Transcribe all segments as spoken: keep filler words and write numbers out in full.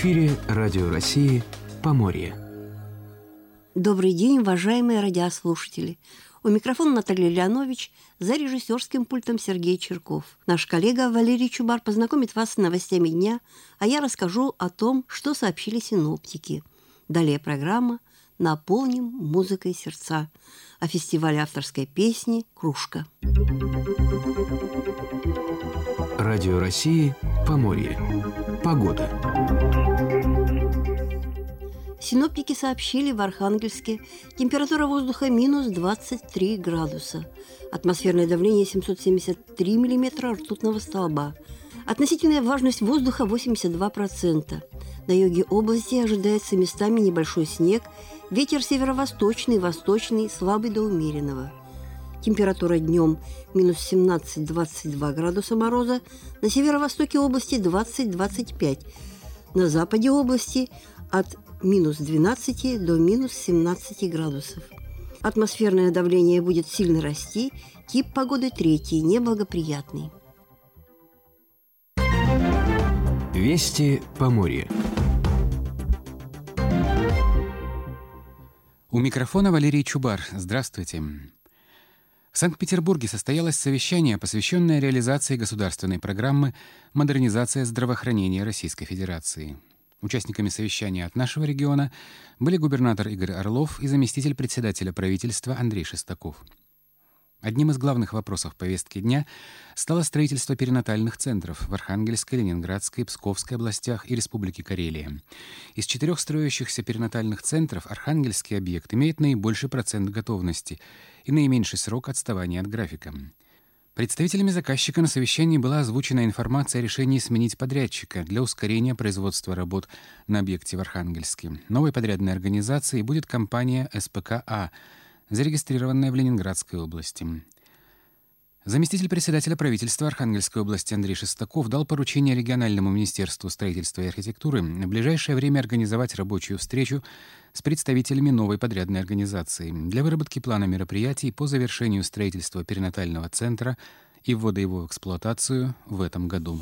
эфире Радио России «Поморье». Добрый день, уважаемые радиослушатели. У микрофона Наталья Леонович, за режиссерским пультом Сергей Черков. Наш коллега Валерий Чубар познакомит вас с новостями дня, а я расскажу о том, что сообщили синоптики. Далее программа «Наполним музыкой сердца» о фестивале авторской песни «Кружка». Радио России «Поморье». Погода. Синоптики сообщили, в Архангельске температура воздуха минус двадцать три градуса. Атмосферное давление семьсот семьдесят три миллиметра ртутного столба. Относительная влажность воздуха восемьдесят два процента. На юге области ожидается местами небольшой снег. Ветер северо-восточный, восточный, слабый до умеренного. Температура днем минус семнадцать - двадцать два градуса мороза. На северо-востоке области двадцать - двадцать пять. На западе области от минус двенадцать до минус семнадцать градусов. Атмосферное давление будет сильно расти. Тип погоды третий, неблагоприятный. Вести Поморья. У микрофона Валерий Чубар. Здравствуйте. В Санкт-Петербурге состоялось совещание, посвященное реализации государственной программы «Модернизация здравоохранения Российской Федерации». Участниками совещания от нашего региона были губернатор Игорь Орлов и заместитель председателя правительства Андрей Шестаков. Одним из главных вопросов повестки дня стало строительство перинатальных центров в Архангельской, Ленинградской, Псковской областях и Республике Карелия. Из четырех строящихся перинатальных центров Архангельский объект имеет наибольший процент готовности и наименьший срок отставания от графика. Представителями заказчика на совещании была озвучена информация о решении сменить подрядчика для ускорения производства работ на объекте в Архангельске. Новой подрядной организацией будет компания эс пэ ка а, зарегистрированная в Ленинградской области. Заместитель председателя правительства Архангельской области Андрей Шестаков дал поручение региональному министерству строительства и архитектуры в ближайшее время организовать рабочую встречу с представителями новой подрядной организации для выработки плана мероприятий по завершению строительства перинатального центра и ввода его в эксплуатацию в этом году.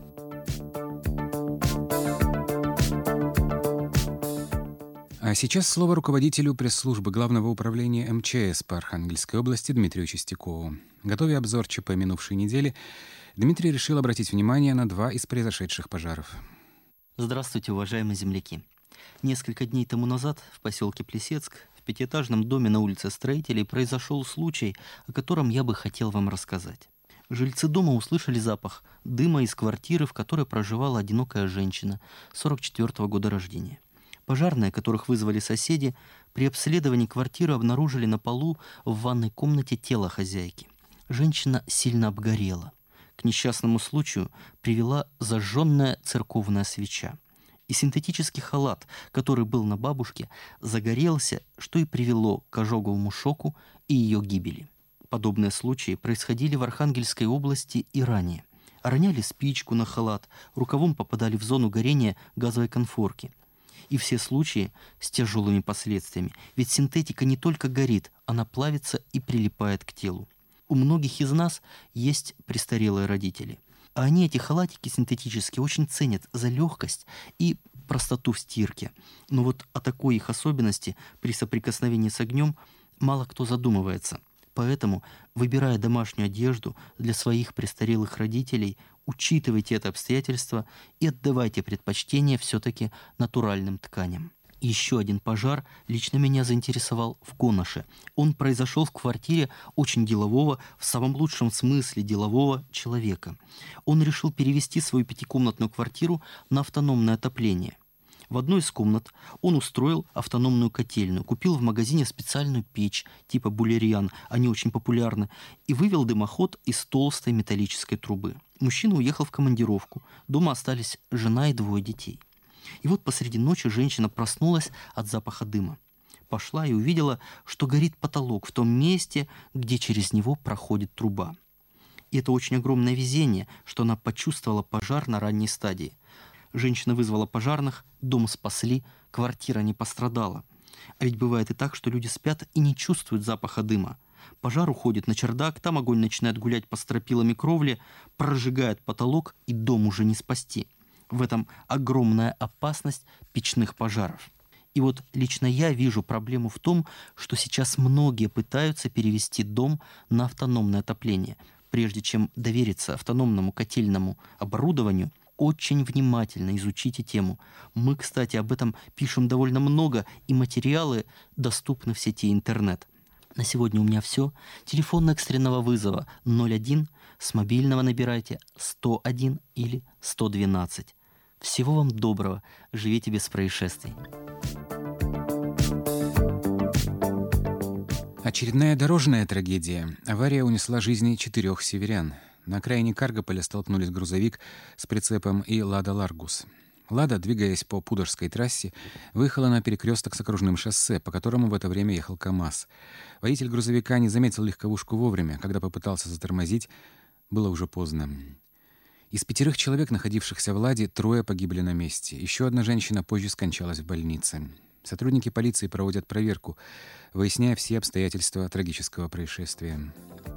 А сейчас слово руководителю пресс-службы Главного управления эм че эс по Архангельской области Дмитрию Чистякову. Готовя обзор ЧП минувшей недели, Дмитрий решил обратить внимание на два из произошедших пожаров. Здравствуйте, уважаемые земляки. Несколько дней тому назад в поселке Плесецк в пятиэтажном доме на улице Строителей произошел случай, о котором я бы хотел вам рассказать. Жильцы дома услышали запах дыма из квартиры, в которой проживала одинокая женщина сорок четвёртого года рождения. Пожарные, которых вызвали соседи, при обследовании квартиры обнаружили на полу в ванной комнате тело хозяйки. Женщина сильно обгорела. К несчастному случаю привела зажженная церковная свеча. И синтетический халат, который был на бабушке, загорелся, что и привело к ожоговому шоку и ее гибели. Подобные случаи происходили в Архангельской области и ранее. Роняли спичку на халат, рукавом попадали в зону горения газовой конфорки. И все случаи с тяжелыми последствиями. Ведь синтетика не только горит, она плавится и прилипает к телу. У многих из нас есть престарелые родители. А они эти халатики синтетические очень ценят за легкость и простоту в стирке. Но вот о такой их особенности при соприкосновении с огнем мало кто задумывается. Поэтому, выбирая домашнюю одежду для своих престарелых родителей, учитывайте это обстоятельство и отдавайте предпочтение все-таки натуральным тканям. Еще один пожар лично меня заинтересовал в Коноше. Он произошел в квартире очень делового, в самом лучшем смысле делового человека. Он решил перевести свою пятикомнатную квартиру на автономное отопление. В одной из комнат он устроил автономную котельную, купил в магазине специальную печь типа булерьян, они очень популярны, и вывел дымоход из толстой металлической трубы. Мужчина уехал в командировку, дома остались жена и двое детей. И вот посреди ночи женщина проснулась от запаха дыма. Пошла и увидела, что горит потолок в том месте, где через него проходит труба. И это очень огромное везение, что она почувствовала пожар на ранней стадии. Женщина вызвала пожарных, дом спасли, квартира не пострадала. А ведь бывает и так, что люди спят и не чувствуют запаха дыма. Пожар уходит на чердак, там огонь начинает гулять по стропилам и кровле, прожигает потолок, и дом уже не спасти. В этом огромная опасность печных пожаров. И вот лично я вижу проблему в том, что сейчас многие пытаются перевести дом на автономное отопление. Прежде чем довериться автономному котельному оборудованию, очень внимательно изучите тему. Мы, кстати, об этом пишем довольно много, и материалы доступны в сети интернет. На сегодня у меня все. Телефон экстренного вызова ноль один, с мобильного набирайте сто один или сто двенадцать. Всего вам доброго, живите без происшествий. Очередная дорожная трагедия. Авария унесла жизни четырех северян. На окраине Каргополя столкнулись грузовик с прицепом и «Лада Ларгус». «Лада», двигаясь по Пудожской трассе, выехала на перекресток с окружным шоссе, по которому в это время ехал КАМАЗ. Водитель грузовика не заметил легковушку вовремя. Когда попытался затормозить, было уже поздно. Из пятерых человек, находившихся в «Ладе», трое погибли на месте. Еще одна женщина позже скончалась в больнице. Сотрудники полиции проводят проверку, выясняя все обстоятельства трагического происшествия.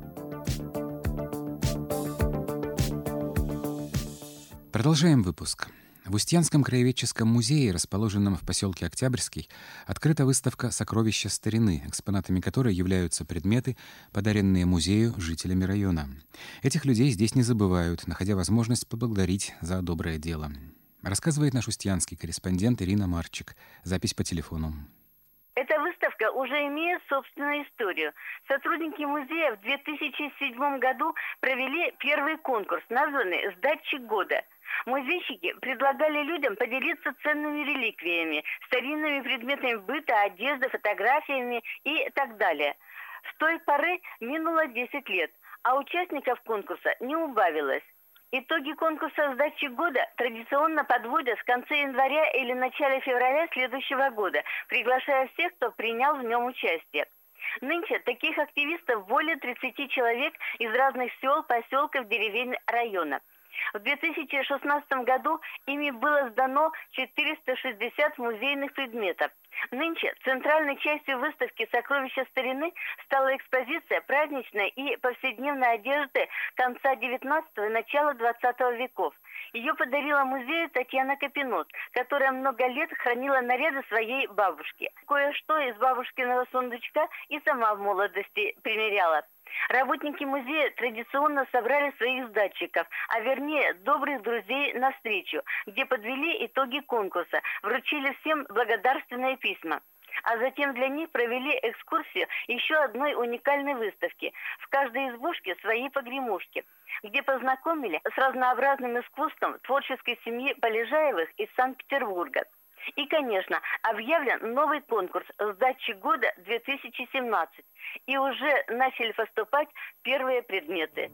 Продолжаем выпуск. В Устьянском краеведческом музее, расположенном в поселке Октябрьский, открыта выставка «Сокровища старины», экспонатами которой являются предметы, подаренные музею жителями района. Этих людей здесь не забывают, находя возможность поблагодарить за доброе дело. Рассказывает наш устьянский корреспондент Ирина Марчик. Запись по телефону. Эта выставка уже имеет собственную историю. Сотрудники музея в две тысячи седьмом году провели первый конкурс, названный «Сдатчик года». Музейщики предлагали людям поделиться ценными реликвиями, старинными предметами быта, одежды, фотографиями и так далее. С той поры минуло десять лет, а участников конкурса не убавилось. Итоги конкурса «Сдатчик года» традиционно подводят в конце января или начале февраля следующего года, приглашая всех, кто принял в нем участие. Нынче таких активистов более тридцати человек из разных сел, поселков, деревень района. В две тысячи шестнадцатом году ими было сдано четыреста шестьдесят музейных предметов. Нынче центральной частью выставки «Сокровища старины» стала экспозиция праздничной и повседневной одежды конца девятнадцатого и начала двадцатого веков. Ее подарила музею Татьяна Капинот, которая много лет хранила наряды своей бабушки. Кое-что из бабушкиного сундучка и сама в молодости примеряла. Работники музея традиционно собрали своих сдатчиков, а вернее добрых друзей на встречу, где подвели итоги конкурса, вручили всем благодарственные письма. А затем для них провели экскурсию еще одной уникальной выставки. В каждой избушке свои погремушки, где познакомили с разнообразным искусством творческой семьи Полежаевых из Санкт-Петербурга. И, конечно, объявлен новый конкурс «Сдатчик года две тысячи семнадцать». И уже начали поступать первые предметы.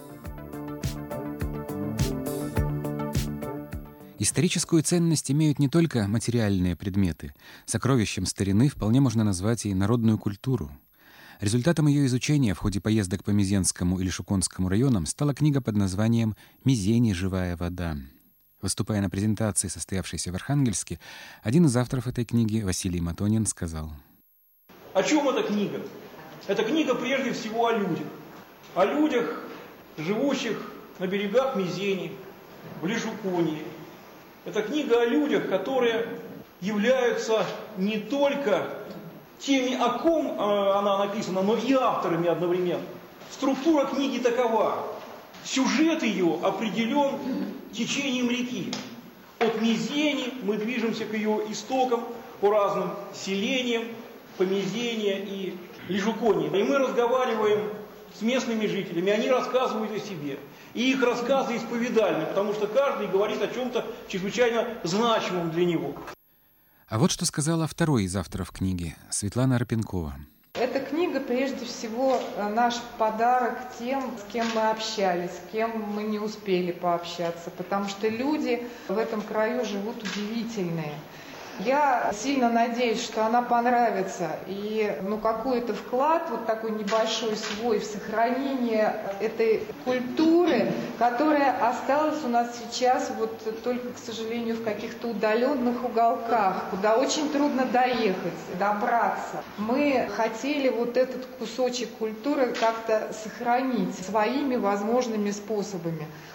Историческую ценность имеют не только материальные предметы. Сокровищем старины вполне можно назвать и народную культуру. Результатом ее изучения в ходе поездок по Мезенскому или Шуконскому районам стала книга под названием «Мезень и живая вода». Выступая на презентации, состоявшейся в Архангельске, один из авторов этой книги, Василий Матонин, сказал: О чем эта книга? Эта книга прежде всего о людях. О людях, живущих на берегах Мезени, в Лежуконии. Это книга о людях, которые являются не только теми, о ком она написана, но и авторами одновременно. Структура книги такова. Сюжет ее определен течением реки. От Мезени мы движемся к ее истокам, по разным селениям, по Мезени и Лежуконии. И мы разговариваем с местными жителями, они рассказывают о себе. И их рассказы исповедальны, потому что каждый говорит о чем-то чрезвычайно значимом для него. А вот что сказала второй из авторов книги, Светлана Арпенкова. Эта книга, прежде всего, наш подарок тем, с кем мы общались, с кем мы не успели пообщаться, потому что люди в этом краю живут удивительные. Я сильно надеюсь, что она понравится, и ну, какой-то вклад, вот такой небольшой свой, в сохранение этой культуры, которая осталась у нас сейчас вот только, к сожалению, в каких-то удаленных уголках, куда очень трудно доехать, добраться. Мы хотели вот этот кусочек культуры как-то сохранить своими возможными способами.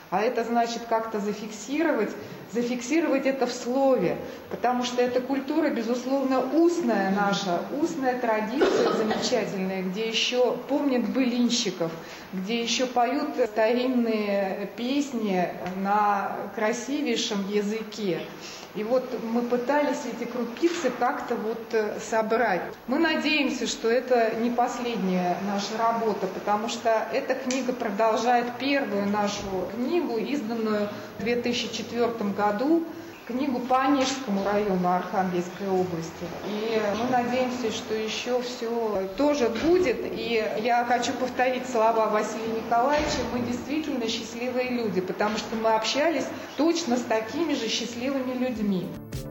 А это значит как-то зафиксировать, зафиксировать это в слове, потому что эта культура, безусловно, устная наша, устная традиция замечательная, где еще помнят былинщиков, где еще поют старинные песни на красивейшем языке. И вот мы пытались эти крупицы как-то вот собрать. Мы надеемся, что это не последняя наша работа, потому что эта книга продолжает первую нашу книгу, изданную в две тысячи четвёртом году, книгу по Онежскому району Архангельской области. И мы надеемся, что еще все тоже будет. И я хочу повторить слова Василия Николаевича: мы действительно счастливые люди, потому что мы общались точно с такими же счастливыми людьми.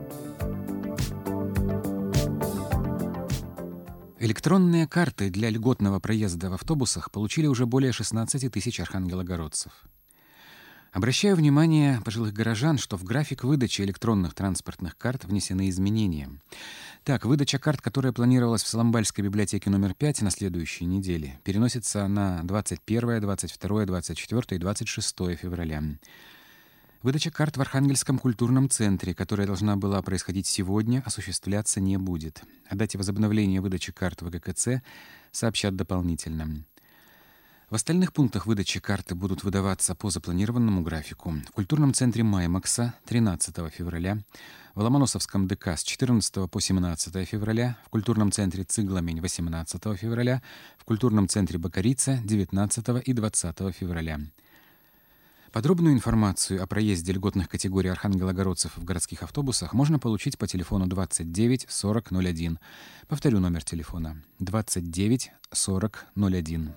Электронные карты для льготного проезда в автобусах получили уже более шестнадцати тысяч архангелогородцев. Обращаю внимание пожилых горожан, что в график выдачи электронных транспортных карт внесены изменения. Так, выдача карт, которая планировалась в Соломбальской библиотеке номер пять на следующей неделе, переносится на двадцать первое, двадцать второе, двадцать четвёртое и двадцать шестое февраля. Выдача карт в Архангельском культурном центре, которая должна была происходить сегодня, осуществляться не будет. О дате возобновления выдачи карт в ГКЦ сообщат дополнительно. В остальных пунктах выдачи карты будут выдаваться по запланированному графику. В культурном центре Маймакса тринадцатого февраля, в Ломоносовском ДК с четырнадцатого по семнадцатое февраля, в культурном центре Цыгламень восемнадцатого февраля, в культурном центре Бакарица девятнадцатого и двадцатого февраля. Подробную информацию о проезде льготных категорий архангелогородцев в городских автобусах можно получить по телефону двадцать девять сорок ноль один. Повторю номер телефона: двадцать девять сорок ноль один.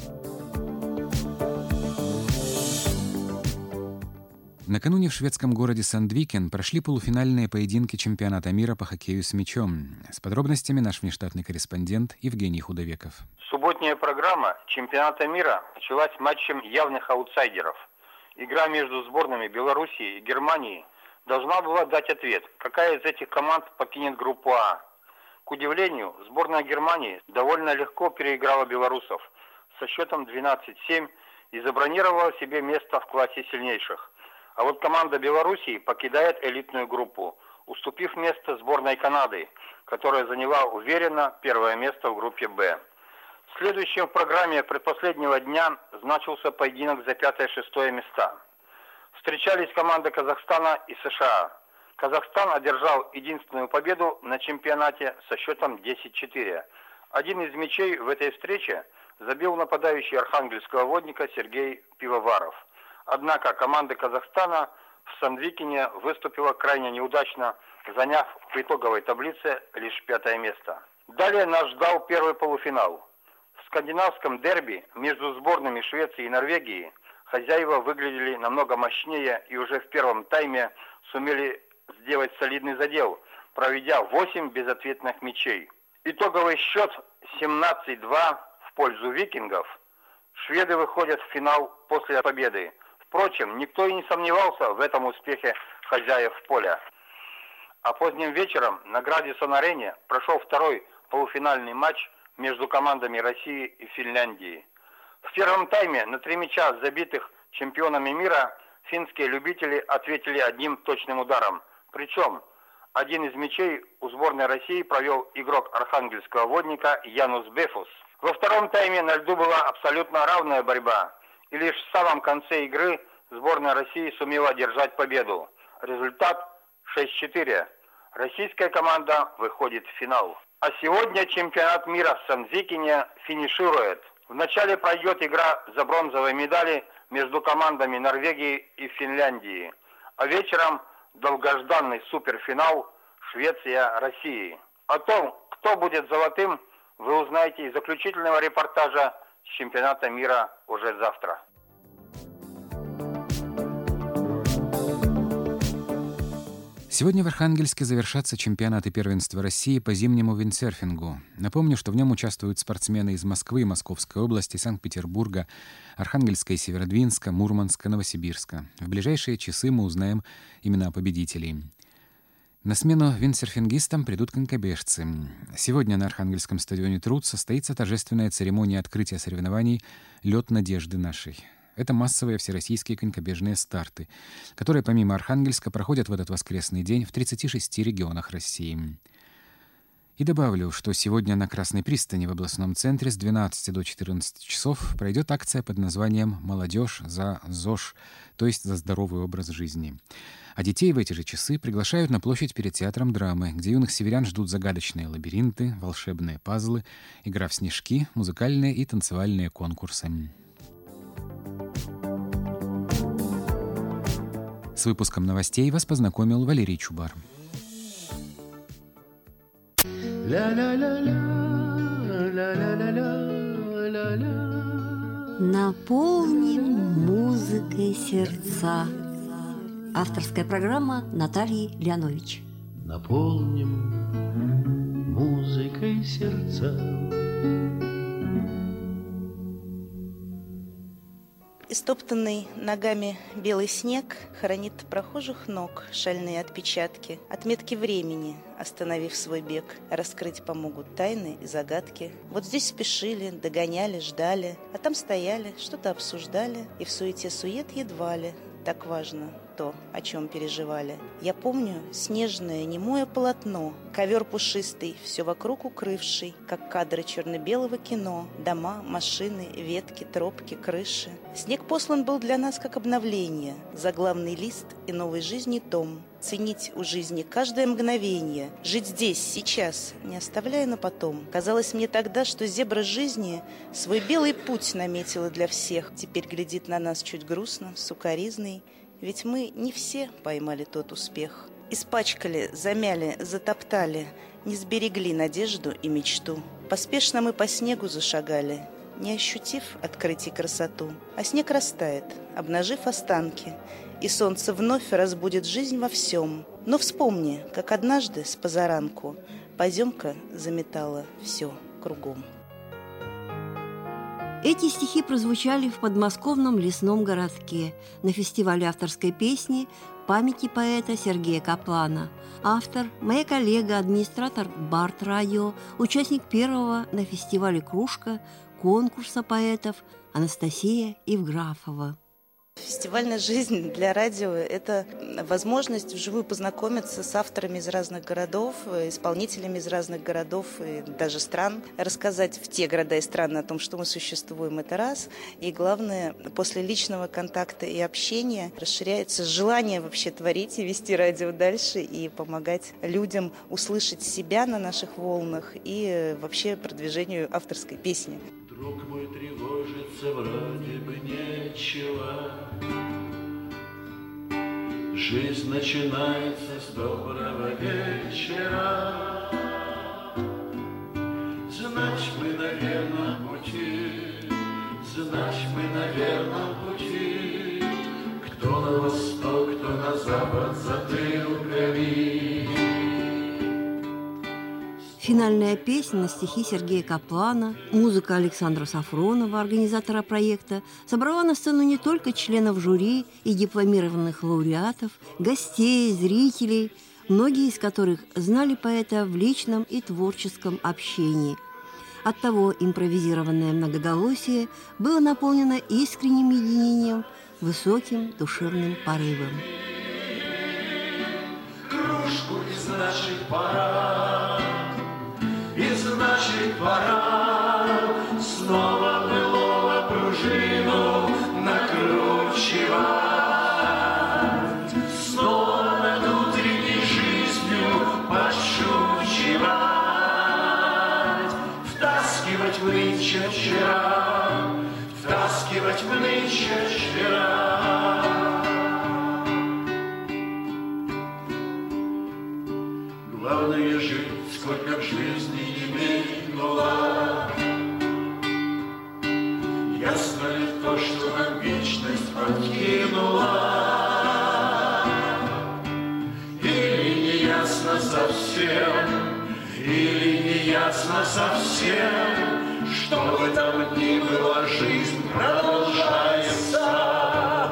Накануне в шведском городе Сандвикен прошли полуфинальные поединки чемпионата мира по хоккею с мячом. С подробностями наш внештатный корреспондент Евгений Худовеков. Субботняя программа чемпионата мира началась матчем явных аутсайдеров. Игра между сборными Белоруссии и Германии должна была дать ответ, какая из этих команд покинет группу А. К удивлению, сборная Германии довольно легко переиграла белорусов со счетом двенадцать семь и забронировала себе место в классе сильнейших. А вот команда Белоруссии покидает элитную группу, уступив место сборной Канады, которая заняла уверенно первое место в группе Б. Следующим в программе предпоследнего дня значился поединок за пятое-шестое места. Встречались команды Казахстана и США. Казахстан одержал единственную победу на чемпионате со счетом десять четыре. Один из мячей в этой встрече забил нападающий архангельского водника Сергей Пивоваров. Однако команда Казахстана в Сандвикене выступила крайне неудачно, заняв в итоговой таблице лишь пятое место. Далее нас ждал первый полуфинал. В скандинавском дерби между сборными Швеции и Норвегии хозяева выглядели намного мощнее и уже в первом тайме сумели сделать солидный задел, проведя восемь безответных мячей. Итоговый счет семнадцать два в пользу викингов. Шведы выходят в финал после победы. Впрочем, никто и не сомневался в этом успехе хозяев поля. А поздним вечером на Градисон-арене прошел второй полуфинальный матч между командами России и Финляндии. В первом тайме на три мяча, забитых чемпионами мира, финские любители ответили одним точным ударом. Причем один из мячей у сборной России провел игрок архангельского водника Янус Бефус. Во втором тайме на льду была абсолютно равная борьба. И лишь в самом конце игры сборная России сумела одержать победу. Результат шесть четыре. Российская команда выходит в финал. А сегодня чемпионат мира в Сандвикене финиширует. Вначале пройдет игра за бронзовые медали между командами Норвегии и Финляндии. А вечером долгожданный суперфинал Швеция-Россия. О том, кто будет золотым, вы узнаете из заключительного репортажа с чемпионата мира уже завтра. Сегодня в Архангельске завершатся чемпионаты первенства России по зимнему виндсерфингу. Напомню, что в нем участвуют спортсмены из Москвы, Московской области, Санкт-Петербурга, Архангельска и Северодвинска, Мурманска, Новосибирска. В ближайшие часы мы узнаем имена победителей. На смену виндсерфингистам придут конькобежцы. Сегодня на Архангельском стадионе «Труд» состоится торжественная церемония открытия соревнований «Лёт надежды нашей». Это массовые всероссийские конькобежные старты, которые помимо Архангельска проходят в этот воскресный день в тридцати шести регионах России. И добавлю, что сегодня на Красной пристани в областном центре с двенадцати до четырнадцати часов пройдет акция под названием «Молодежь за ЗОЖ», то есть за здоровый образ жизни. А детей в эти же часы приглашают на площадь перед театром драмы, где юных северян ждут загадочные лабиринты, волшебные пазлы, игра в снежки, музыкальные и танцевальные конкурсы. С выпуском новостей вас познакомил Валерий Чубар. Наполним музыкой сердца. Авторская программа Натальи Леонович. Наполним музыкой сердца. Истоптанный ногами белый снег хранит прохожих ног шальные отпечатки, отметки времени, остановив свой бег. Раскрыть помогут тайны и загадки. Вот здесь спешили, догоняли, ждали, а там стояли, что-то обсуждали, и в суете-сует едва ли так важно то, о чем переживали. Я помню снежное немое полотно, ковер пушистый, все вокруг укрывший, как кадры черно-белого кино, дома, машины, ветки, тропки, крыши. Снег послан был для нас как обновление, заглавный лист и новой жизни том. Ценить у жизни каждое мгновение, жить здесь, сейчас, не оставляя на потом. Казалось мне тогда, что зебра жизни свой белый путь наметила для всех. Теперь глядит на нас чуть грустно, сукоризной, ведь мы не все поймали тот успех. Испачкали, замяли, затоптали, не сберегли надежду и мечту. Поспешно мы по снегу зашагали, не ощутив открытий красоту. А снег растает, обнажив останки, и солнце вновь разбудит жизнь во всем. Но вспомни, как однажды с позаранку поземка заметала все кругом. Эти стихи прозвучали в подмосковном лесном городке на фестивале авторской песни памяти поэта Сергея Каплана. Автор – моя коллега, администратор Барт-радио, участник первого на фестивале «Кружка» конкурса поэтов Анастасия Евграфова. Фестивальная жизнь для радио – это возможность вживую познакомиться с авторами из разных городов, исполнителями из разных городов и даже стран, рассказать в те города и страны о том, что мы существуем, это раз. И главное, после личного контакта и общения расширяется желание вообще творить и вести радио дальше и помогать людям услышать себя на наших волнах и вообще продвижению авторской песни. Друг мой, тревожится вроде бы нечего. Жизнь начинается с доброго вечера. Значит, мы на верном пути, значит, мы на верном пути. Кто на восток, кто на запад, затылками. Финальная песня на стихи Сергея Каплана, музыка Александра Сафронова, организатора проекта, собрала на сцену не только членов жюри и дипломированных лауреатов, гостей, зрителей, многие из которых знали поэта в личном и творческом общении. Оттого импровизированное многоголосие было наполнено искренним единением, высоким душевным порывом. Кружку из наших пора. И значит пора снова былого пружину накручивать, снова над утренней жизнью подшучивать, втаскивать в нынче вчера, втаскивать в нынче вчера. Главное жить, сколько в жизни не мигнула. Ясно ли то, что нам вечность подкинула? Или не ясно совсем, или не ясно совсем, что в этом дни была жизнь продолжается.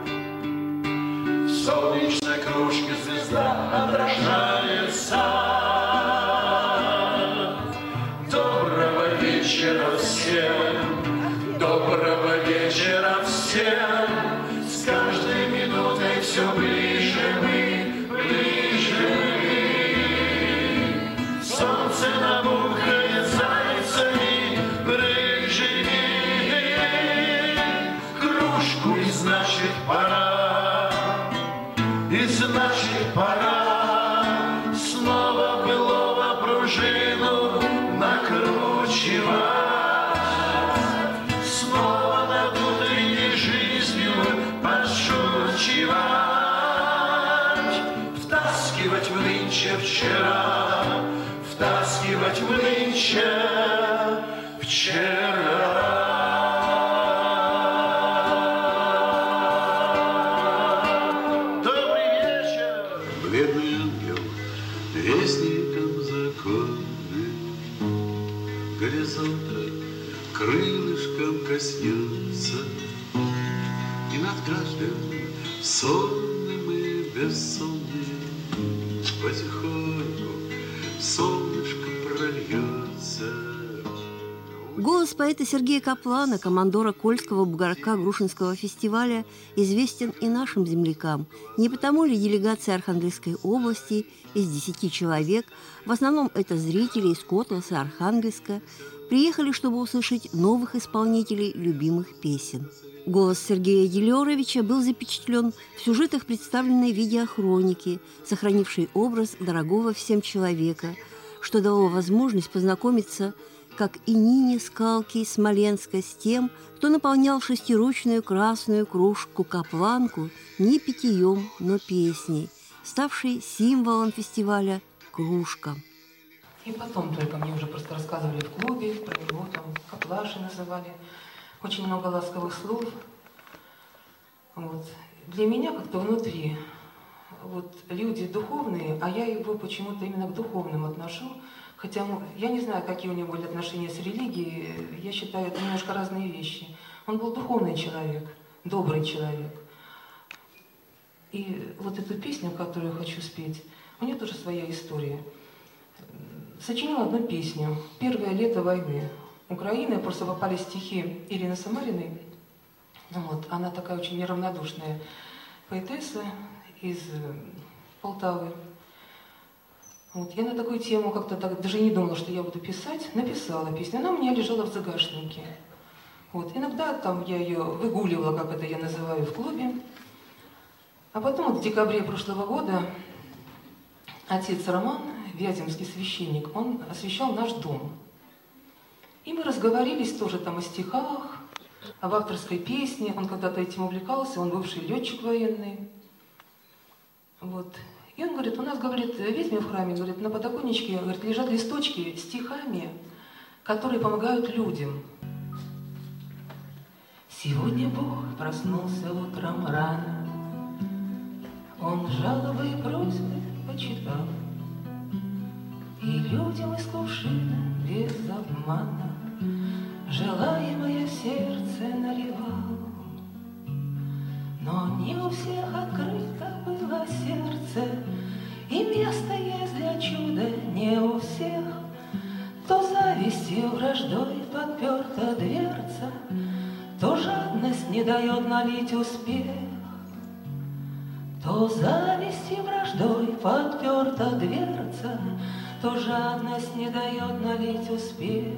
В солнечной кружке звезда отражается. Доброго вечера всем, доброго вечера всем. тем, с каждой минутой все ближе мы, ближе мы. Солнце набухает зайцами рыжими. Кружку, и значит пора, и значит пора снова былого пружину накручивать. Втаскивать в нынче вчера, втаскивать в нынче вчера. Добрый вечер! Бледный ангел, вестником законы, горизонта крылышком коснется, и над каждым сонным и бессонным потихоньку солнышко прольется. Голос поэта Сергея Каплана, командора Кольского бугорка Грушинского фестиваля, известен и нашим землякам. Не потому ли делегация Архангельской области из десяти человек, в основном это зрители из Котласа, Архангельска, приехали, чтобы услышать новых исполнителей любимых песен. Голос Сергея Делеровича был запечатлен в сюжетах представленной видеохроники, сохранившей образ дорогого всем человека, что дало возможность познакомиться, как и Нине Скалки из Смоленска, с тем, кто наполнял шестиручную красную кружку-капланку не питьем, но песней, ставшей символом фестиваля «Кружка». И потом только мне уже просто рассказывали в клубе, про него там Каплаши называли. Очень много ласковых слов. Вот. Для меня как-то внутри вот, люди духовные, а я его почему-то именно к духовным отношу. Хотя я не знаю, какие у него были отношения с религией. Я считаю, это немножко разные вещи. Он был духовный человек, добрый человек. И вот эту песню, которую я хочу спеть, у нее тоже своя история. Сочинил одну песню «Первое лето войны». Украины, просто попали стихи Ирины Самариной. Вот, она такая очень неравнодушная поэтесса из Полтавы. Вот, я на такую тему как-то так даже не думала, что я буду писать. Написала песню. Она у меня лежала в загашнике. Вот, иногда там я ее выгуливала, как это я называю, в клубе. А потом вот в декабре прошлого года отец Роман, вяземский священник, он освящал наш дом. И мы разговорились тоже там о стихах, об авторской песне. Он когда-то этим увлекался, он бывший летчик военный. Вот. И он говорит, у нас, говорит, весь в храме, говорит, на подоконничке, говорит, лежат листочки с стихами, которые помогают людям. Сегодня Бог проснулся утром рано, Он жалобы и просьбы почитал, и людям из кувшина без обмана желаемое сердце наливал. Но не у всех открыто было сердце, и место есть для чуда не у всех. То завистью, враждой подперта дверца, то жадность не дает налить успех. То завистью, враждой подперта дверца, то жадность не дает налить успех.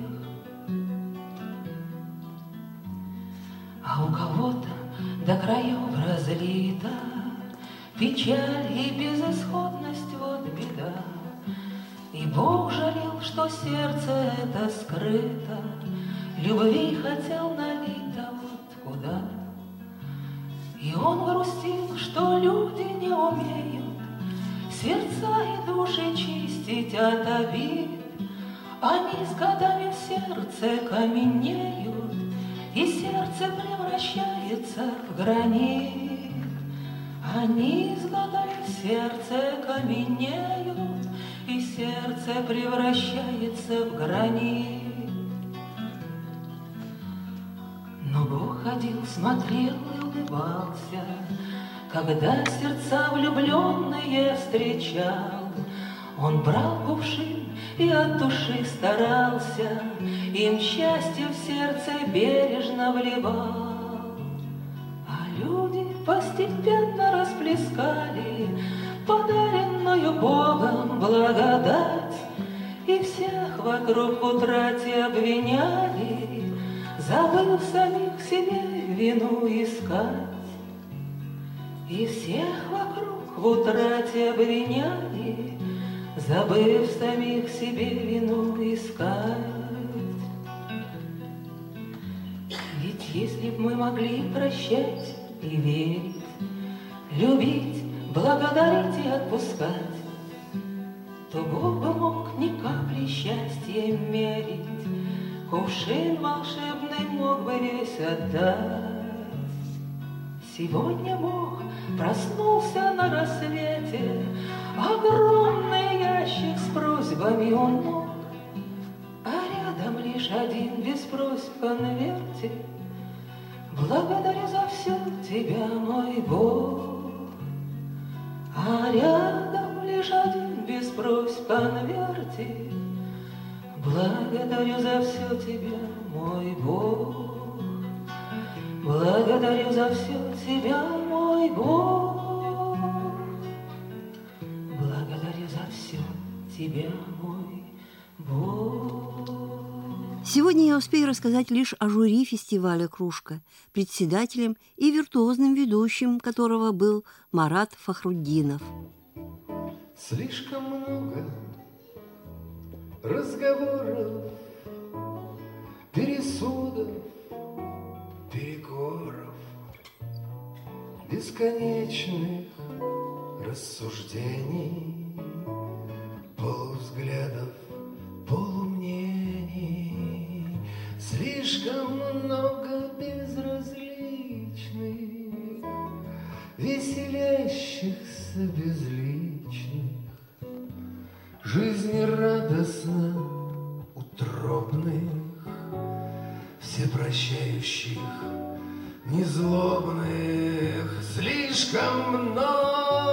А у кого-то до краев разлита печаль и безысходность, вот беда. И Бог жалел, что сердце это скрыто, любви хотел налить, да вот куда. И он грустил, что люди не умеют сердца и души чистить от обид. Они с годами в сердце каменеют, и сердце превращается в гранит. Они с годами в сердце каменеют, и сердце превращается в гранит. Но Бог ходил, смотрел и улыбался, когда сердца влюбленные встречал. Он брал кувшин и от души старался, им счастье в сердце бережно вливал. постепенно расплескали подаренную Богом благодать, и всех вокруг в утрате обвиняли, забыв самих себе вину искать. И всех вокруг в утрате обвиняли, забыв самих себе вину искать. Ведь если б мы могли прощать и верить, любить, благодарить и отпускать, то Бог бы мог ни капли счастья мерить, кувшин волшебный мог бы весь отдать. Сегодня Бог проснулся на рассвете, огромный ящик с просьбами он мог, а рядом лишь один без просьб конвертик. Благодарю за все тебя, мой Бог, а рядом лишь один без просьб конвертик. Благодарю за все тебя, мой Бог, благодарю за все тебя, мой Бог, благодарю за все тебя, мой Бог. Сегодня я успею рассказать лишь о жюри фестиваля «Кружка», председателем и виртуозным ведущим которого был Марат Фахрутдинов. Слишком много разговоров, пересудов, перекоров, бесконечных рассуждений, полувзглядов, полумнений. Слишком много безразличных, веселящихся безличных, жизнерадостно утробных, всепрощающих, незлобных. Слишком много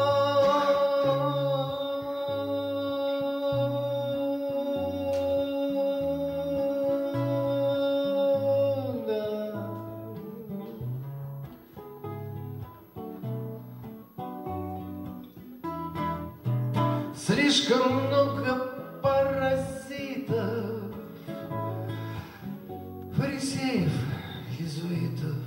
Слишком много паразитов, фарисеев, иезуитов,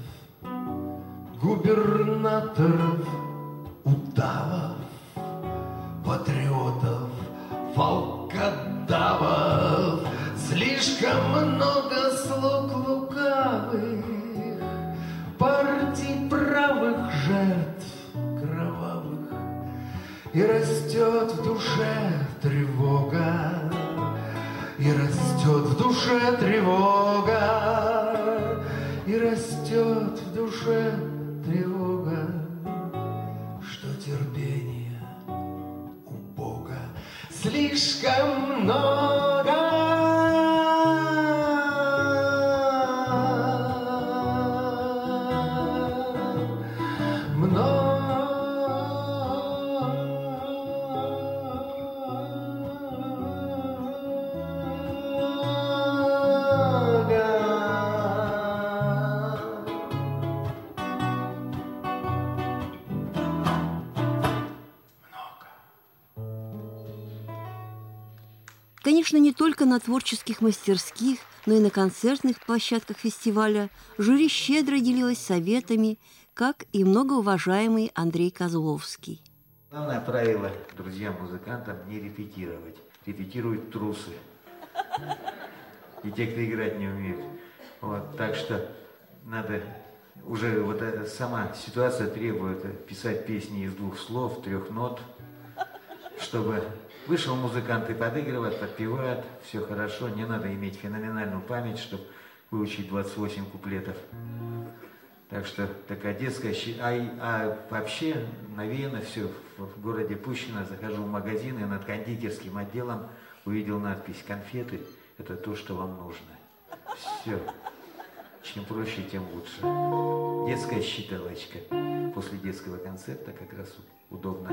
губернаторов, удавов, патриотов, волкодавов. Слишком много слуг лукавых, партий правых, жертв кровавых. И растет в душе тревога, и растет в душе тревога, и растет в душе тревога, что терпение у Бога слишком много. Много. Конечно, не только на творческих мастерских, но и на концертных площадках фестиваля жюри щедро делилось советами, как и многоуважаемый Андрей Козловский. Главное правило друзьям-музыкантам не репетировать. Репетируют трусы. И те, кто играть не умеет. Вот, так что надо уже вот эта сама ситуация требует писать песни из двух слов, трех нот, чтобы вышел музыкант и подыгрывает, подпевает, все хорошо, не надо иметь феноменальную память, чтобы выучить двадцать восемь куплетов. Так что такая детская... А, а вообще навеяно все в городе Пущино. Захожу в магазин и над кондитерским отделом увидел надпись «Конфеты – это то, что вам нужно». Все. Чем проще, тем лучше. Детская считалочка. После детского концерта как раз удобно.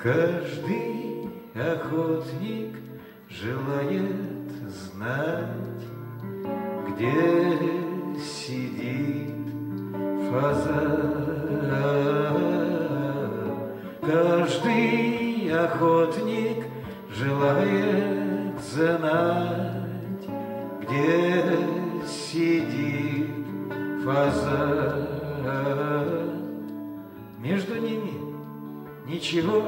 Каждый охотник желает знать, где сидит фазан. Каждый охотник желает знать, где сидит фазан. Между ними ничего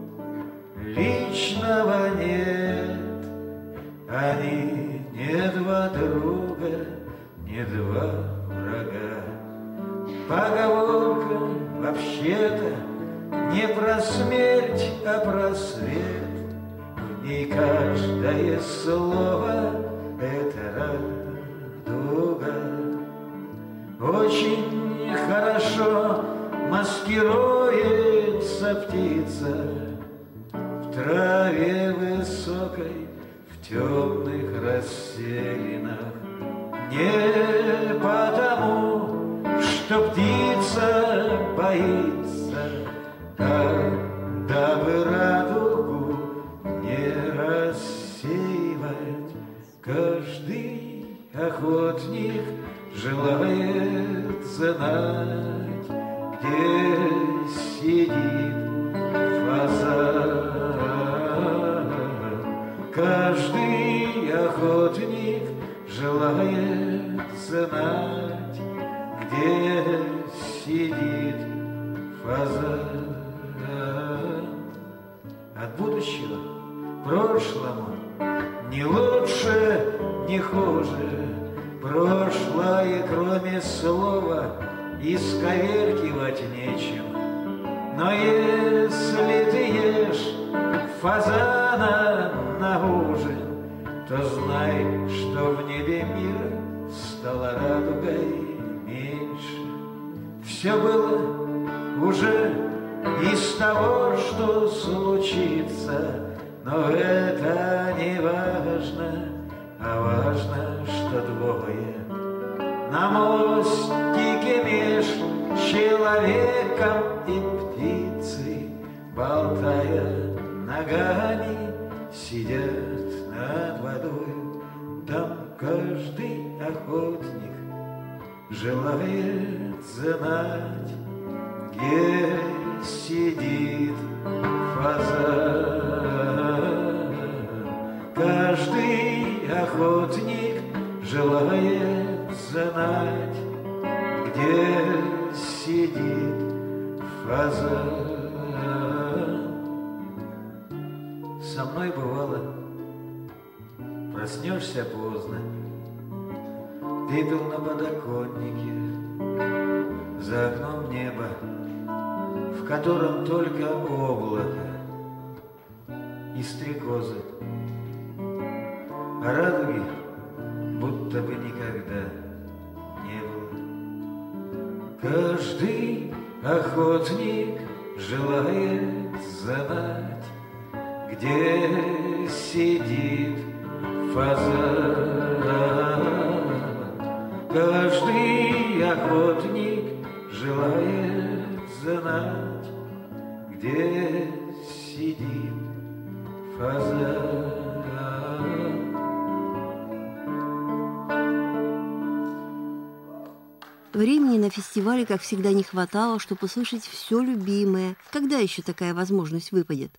личного нет. Они не два друга, не два врага. Поговорка вообще-то не про смерть, а про свет. В ней каждое слово — это радуга. Очень хорошо маскируется птица в траве высокой, в темных расселинах. Не потому, что птица боится, а дабы радугу не рассеивать. Каждый охотник желает знать, где сидит фазан. Каждый охотник желает знать, где сидит фазан. От будущего прошлому ни лучше, ни хуже. Прошлое, кроме слова, исковеркивать нечем. Но если ты ешь фазана на ужин, то знай, что в небе мира стало радугой меньше. Все было уже из того, что случится, но это не важно, а важно, что двое на мостике меж человеком и птицей, болтая ногами, сидят над водой. Там каждый охотник желает знать, где сидит фазан. Каждый охотник желает знать, где сидит фазан. Со мной бывало, проснешься поздно, пепел на подоконнике, за окном небо, в котором только облако и стрекозы, а радуги будто бы никогда не было. Каждый охотник желает знать, где сидит фазан. Каждый охотник желает знать, где сидит фазан. Времени на фестивале, как всегда, не хватало, чтобы услышать все любимое. Когда еще такая возможность выпадет?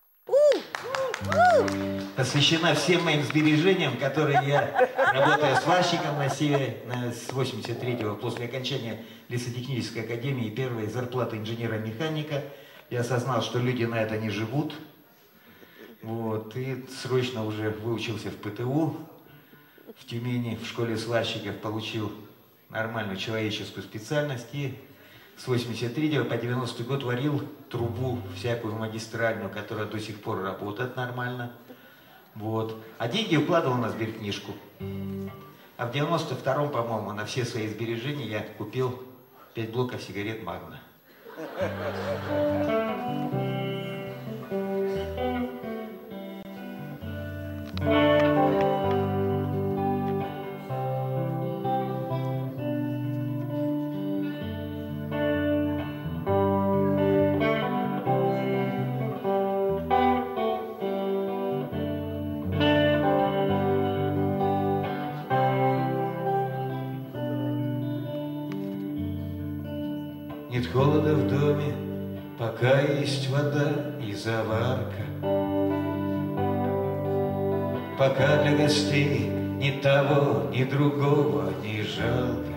Посвящена всем моим сбережениям, которые я, работая сварщиком на севере с восемьдесят третьего, после окончания лесотехнической академии и первой зарплаты инженера-механика, я осознал, что люди на это не живут. Вот, и срочно уже выучился в ПТУ в Тюмени, в школе сварщиков, получил нормальную человеческую специальность и с восемьдесят третьего по девяностый год варил трубу всякую магистральную, которая до сих пор работает нормально. Вот. А деньги укладывал на сберкнижку. А в девяносто втором, по-моему, на все свои сбережения я купил пять блоков сигарет Магна. нет холода в доме, пока есть вода и заварка. Пока для гостей ни того, ни другого не жалко.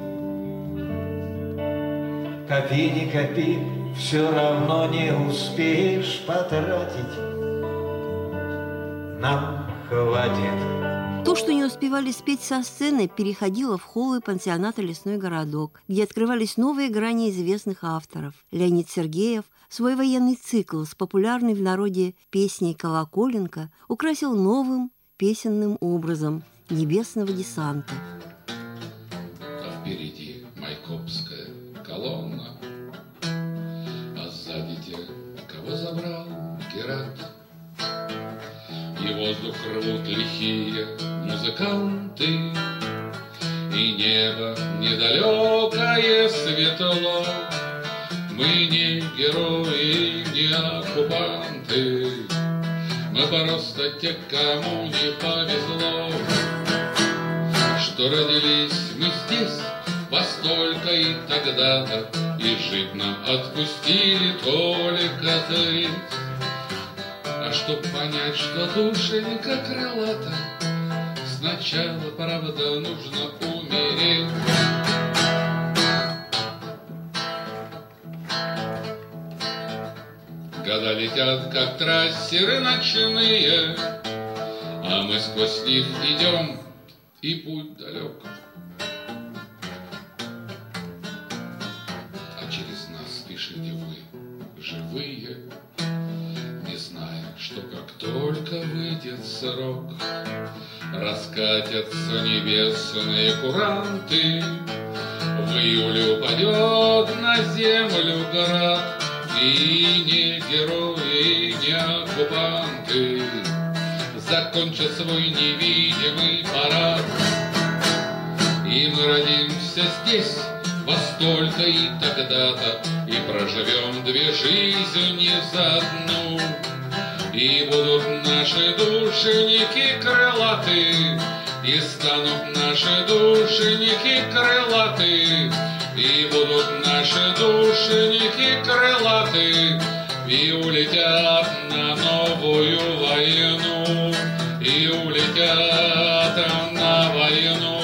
Копи, не копи, все равно не успеешь потратить. Нам хватит. То, что не успевали спеть со сцены, переходило в холлы пансионата «Лесной городок», где открывались новые грани известных авторов. Леонид Сергеев свой военный цикл с популярной в народе песней «Колоколенко» украсил новым песенным образом «Небесного десанта». А впереди майкопская колонна, а сзади те, кого забрал Герат. И воздух рвут лихие музыканты, и небо недалекое светло. Мы не герои, не оккупанты, мы просто те, кому не повезло, что родились мы здесь во столько и тогда-то, и жить нам отпустили только треть. А чтоб понять, что душенька крылата, сначала, правда, нужно умереть. Года летят, как трассеры ночные, а мы сквозь них идем, и путь далек. А через нас спешите вы, живые, не зная, что как только выйдет срок, раскатятся небесные куранты, в июле упадет на землю град. И не герои, не оккупанты закончат свой невидимый парад. И мы родимся здесь во столько и тогда-то, и проживем две жизни за одну. И будут наши душеньки крылаты, и станут наши душеньки крылаты, и будут наши душеньки крылаты, и улетят на новую войну, и улетят на войну.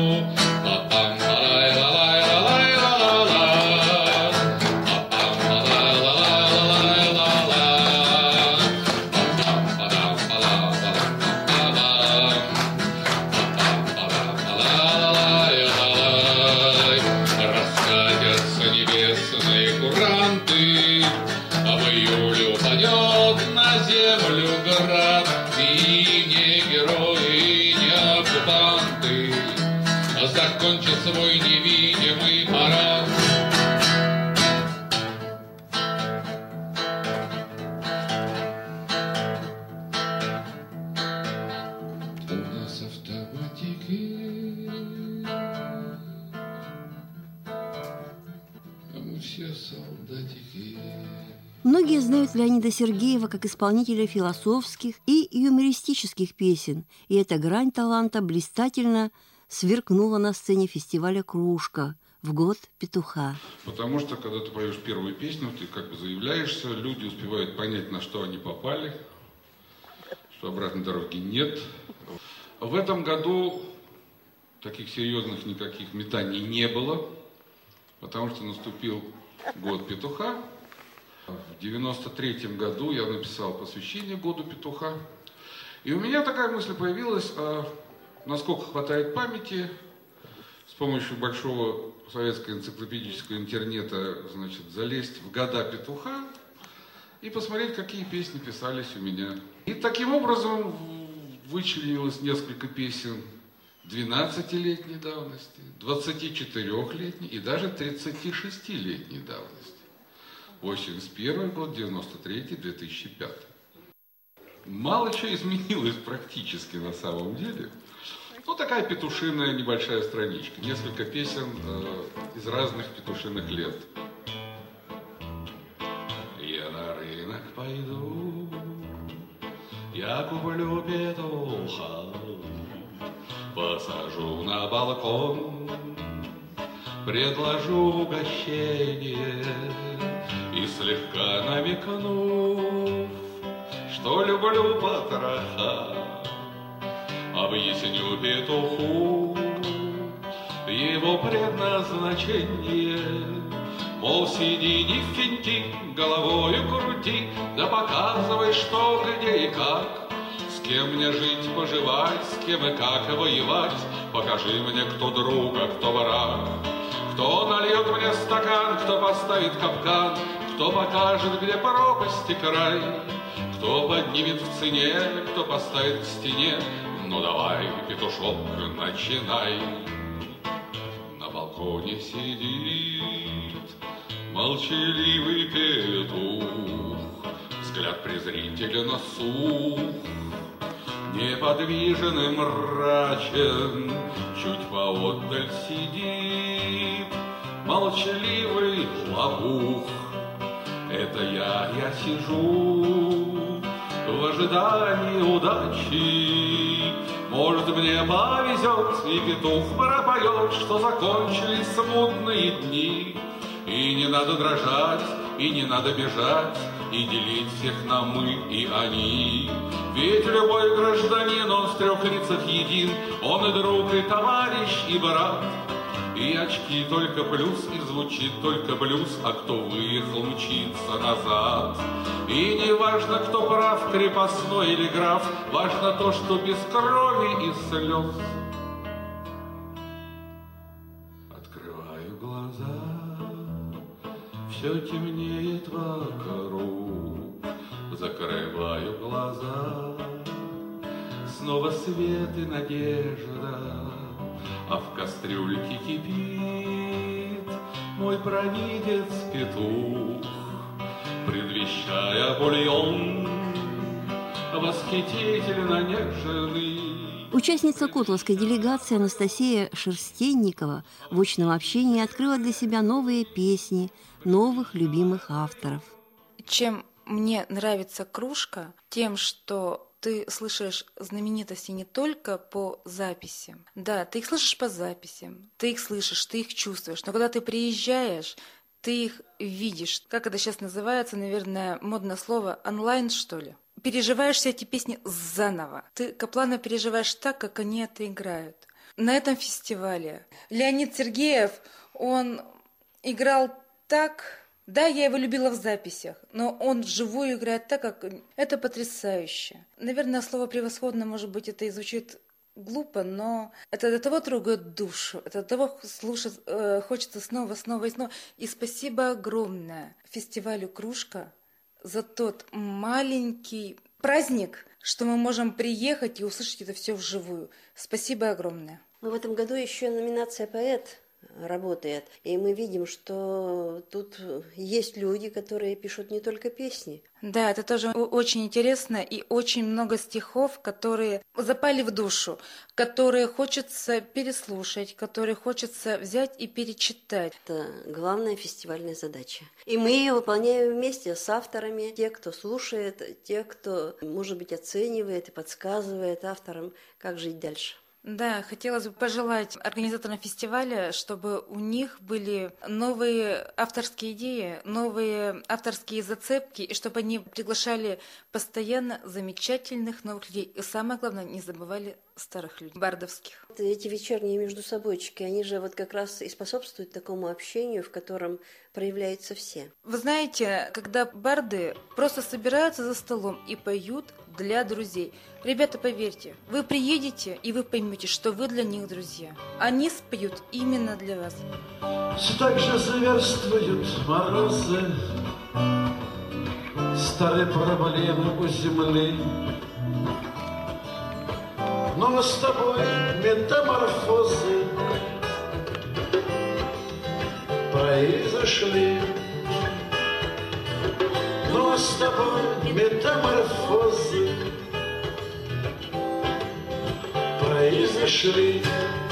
Закончит свой невидимый парад. У нас автоматики, а мы все солдатики. Многие знают Леонида Сергеева как исполнителя философских и юмористических песен, и эта грань таланта блистательно сверкнула на сцене фестиваля «Кружка» в год петуха. Потому что, когда ты поешь первую песню, ты как бы заявляешься, люди успевают понять, на что они попали, что обратной дороги нет. В этом году таких серьезных никаких метаний не было, потому что наступил год петуха. В девяносто третьем году я написал посвящение году петуха. И у меня такая мысль появилась, насколько хватает памяти, с помощью большого советского энциклопедического интернета, значит, залезть в года петуха и посмотреть, какие песни писались у меня. И таким образом вычленилось несколько песен двенадцатилетней давности, двадцатичетырёхлетней и даже тридцатишестилетней давности. восемьдесят первый год, девяносто третий, две тысячи пятый. Мало чего изменилось практически на самом деле. Ну, такая петушиная небольшая страничка. Несколько песен э, из разных петушиных лет. Я на рынок пойду, я куплю петуха, посажу на балкон, предложу угощение и слегка намекнув, что люблю потроха, объясню петуху его предназначение. Мол, сиди, не финти, головою крути, да показывай, что, где и как. С кем мне жить, поживать, с кем и как воевать. Покажи мне, кто друг, а кто враг. Кто нальет мне стакан, кто поставит капкан, кто покажет, где пропасть и край. Кто поднимет в цене, кто поставит к стене. Ну давай, петушок, начинай. На балконе сидит молчаливый петух, взгляд презрительно сух, неподвижен и мрачен, чуть поотдаль сидит молчаливый лопух. Это я, я сижу в ожидании удачи. Может, мне повезет, и петух пропоет, что закончились смутные дни. И не надо дрожать, и не надо бежать, и делить всех на мы и они. Ведь любой гражданин, он в трех лицах един, он и друг, и товарищ, и брат. И очки только плюс, и звучит только блюз, а кто выехал, мчится назад. И не важно, кто прав, крепостной или граф, важно то, что без крови и слез. Открываю глаза, все темнеет вокруг. Закрываю глаза, снова свет и надежда. А в кастрюльке кипит мой провидец-петух, предвещая бульон восхитительно нежный. Участница Котловской делегации Анастасия Шерстенникова в очном общении открыла для себя новые песни новых любимых авторов. Чем мне нравится кружка? Тем, что ты слышишь знаменитости не только по записям. Да, ты их слышишь по записям, ты их слышишь, ты их чувствуешь. Но когда ты приезжаешь, ты их видишь. Как это сейчас называется, наверное, модное слово, онлайн, что ли? Переживаешь все эти песни заново. Ты Каплана переживаешь так, как они это играют. На этом фестивале Леонид Сергеев, он играл так... Да, я его любила в записях, но он вживую играет так, как... Это потрясающе. Наверное, слово «превосходно», может быть, это и звучит глупо, но это до того трогает душу, это до того слушать э, хочется снова, снова и снова. И спасибо огромное фестивалю «Кружка» за тот маленький праздник, что мы можем приехать и услышать это все вживую. Спасибо огромное. Но в этом году еще номинация «Поэт» работает. И мы видим, что тут есть люди, которые пишут не только песни. Да, это тоже очень интересно, и очень много стихов, которые запали в душу, которые хочется переслушать, которые хочется взять и перечитать. Это главная фестивальная задача. И мы ее выполняем вместе с авторами, те, кто слушает, те, кто, может быть, оценивает и подсказывает авторам, как жить дальше. Да, хотелось бы пожелать организаторам фестиваля, чтобы у них были новые авторские идеи, новые авторские зацепки, и чтобы они приглашали постоянно замечательных новых людей. И самое главное, не забывали старых людей, бардовских. Эти вечерние междусобойчики, они же вот как раз и способствуют такому общению, в котором проявляются все. Вы знаете, когда барды просто собираются за столом и поют для друзей. Ребята, поверьте, вы приедете, и вы поймете, что вы для них друзья. Они споют именно для вас. Все так же зверствуют морозы, старые проблемы у земли. Но с тобой метаморфозы произошли. Но с тобой метаморфозы произошли.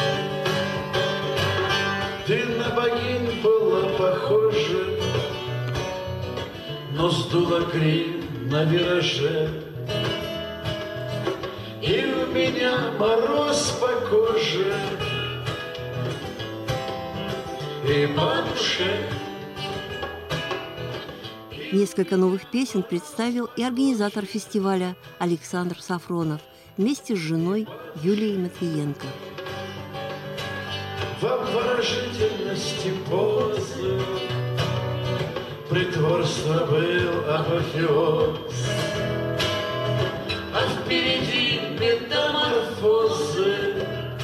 Ты на богинь была похожа, но сдула грим на вираже. И у меня мороз по коже, и по душе. Несколько новых песен представил и организатор фестиваля Александр Сафронов вместе с женой Юлией Матвиенко. В обворожительности позы притворство был апофеоз, а впереди метаморфозы,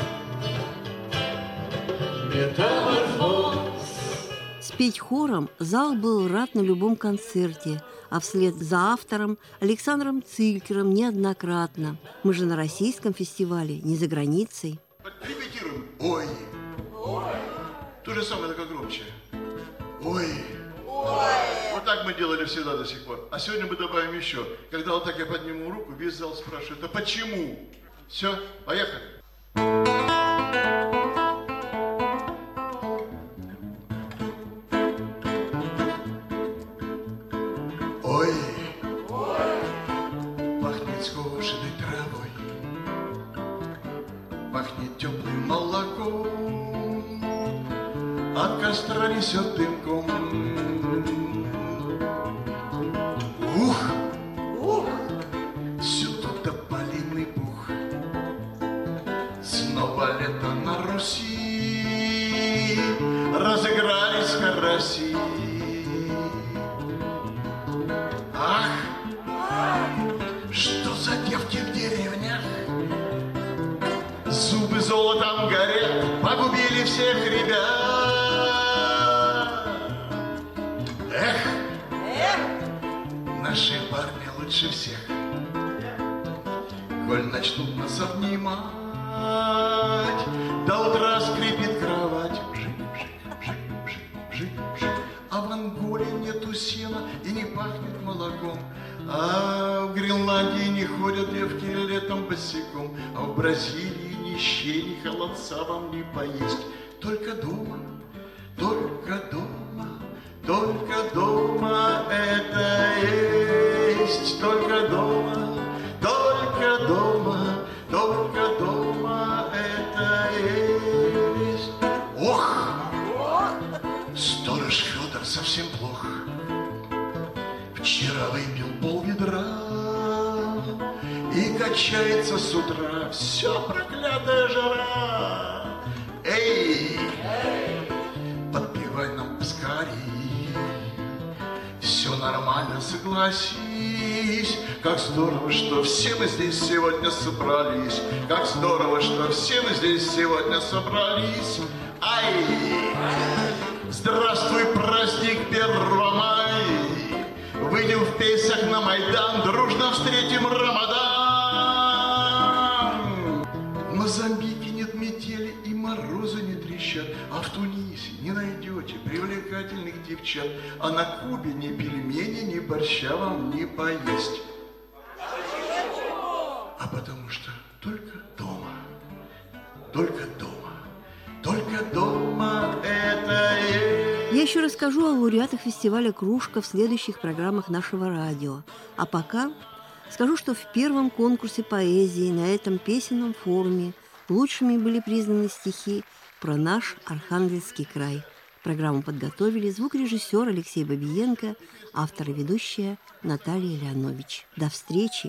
метаморфоз. Спеть хором зал был рад на любом концерте, а вслед за автором Александром Цилькером неоднократно. Мы же на российском фестивале, не за границей. Репетируем. Ой. Ой. То же самое, только громче. Ой. Ой. Вот так мы делали всегда до сих пор. А сегодня мы добавим еще. Когда вот так я подниму руку, весь зал спрашивает, а почему? Все, поехали. Ой, ой, пахнет скошенной травой, пахнет теплым молоком, от костра несет дымком. Ух, ух, всюду тополиный пух, снова лето на Руси, разыгрались караси. Ах, что за девки в деревнях, зубы золотом горят, погубили всех ребят. Эх, эх, наши парни лучше всех, коль начнут нас обнимать, до утра скрипит кровать. А в Анголе нету сена и не пахнет молоком. А в Гренландии не ходят девки летом босиком. А в Бразилии ни щей, ни холодца вам не поесть. Только дома, только дома, только дома это есть. Только дома, только дома, только дома это есть. Ох! Сторож Федор совсем плох. Вчера выпил полведра и качается с утра. Все проклятая жара. Эй, подпевай нам поскорей. Все нормально, согласись. Как здорово, что все мы здесь сегодня собрались. Как здорово, что все мы здесь сегодня собрались. Ай! Здравствуй, праздник первого мая. Выйдем в песнях на Майдан, дружно встретим Рамадан. В Мозамбике нет метели и морозы не трещат, а в Тунисе не найдете привлекательных девчат, а на Кубе ни пельмени, ни борща вам не поесть. А потому что только дома, только дома. Только дома это есть. Я еще расскажу о лауреатах фестиваля «Кружка» в следующих программах нашего радио. А пока скажу, что в первом конкурсе поэзии на этом песенном форуме лучшими были признаны стихи про наш Архангельский край. Программу подготовили звукорежиссер Алексей Бабиенко, автор и ведущая Наталья Леонович. До встречи!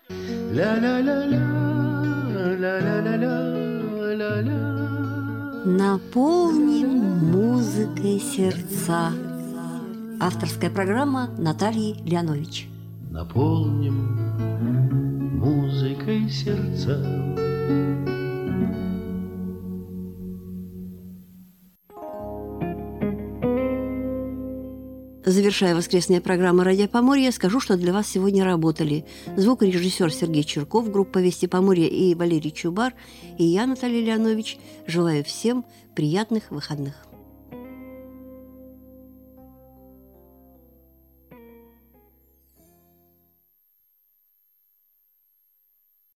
Наполним музыкой сердца. Авторская программа Натальи Леонович. Наполним музыкой сердца. Завершая воскресные программы «Радио Поморье», скажу, что для вас сегодня работали звукорежиссер Сергей Чурков, группа «Вести Поморья» и Валерий Чубар, и я, Наталья Леонович, желаю всем приятных выходных.